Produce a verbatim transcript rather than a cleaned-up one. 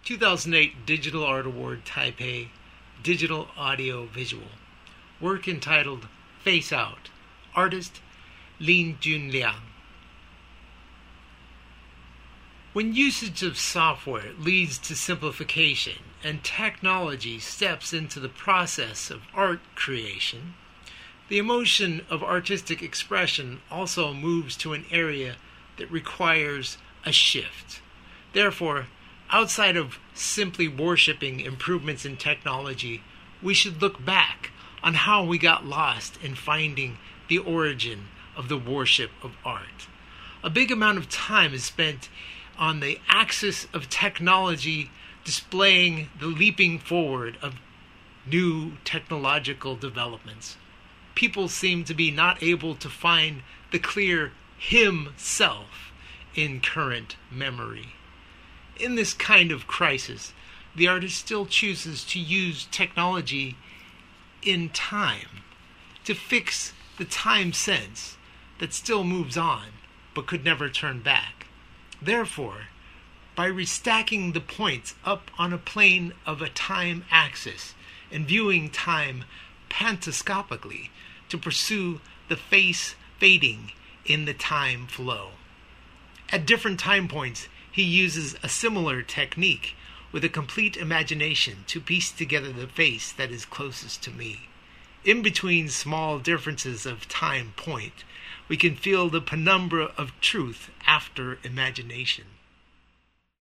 two thousand eight Digital Art Award Taipei Digital Audio Visual. Work entitled Face Out. Artist Lin Junliang. When usage of software leads to simplification and technology steps into the process of art creation, the emotion of artistic expression also moves to an area that requires a shift. Therefore, outside of simply worshiping improvements in technology, we should look back on how we got lost in finding the origin of the worship of art. A big amount of time is spent on the axis of technology displaying the leaping forward of new technological developments. People seem to be not able to find the clear himself in current memory. In this kind of crisis, the artist still chooses to use technology in time to fix the time sense that still moves on but could never turn back. Therefore, by restacking the points up on a plane of a time axis and viewing time pantascopically to pursue the face fading in the time flow. At different time points, he uses a similar technique with a complete imagination to piece together the face that is closest to me. In between small differences of time point, we can feel the penumbra of truth after imagination.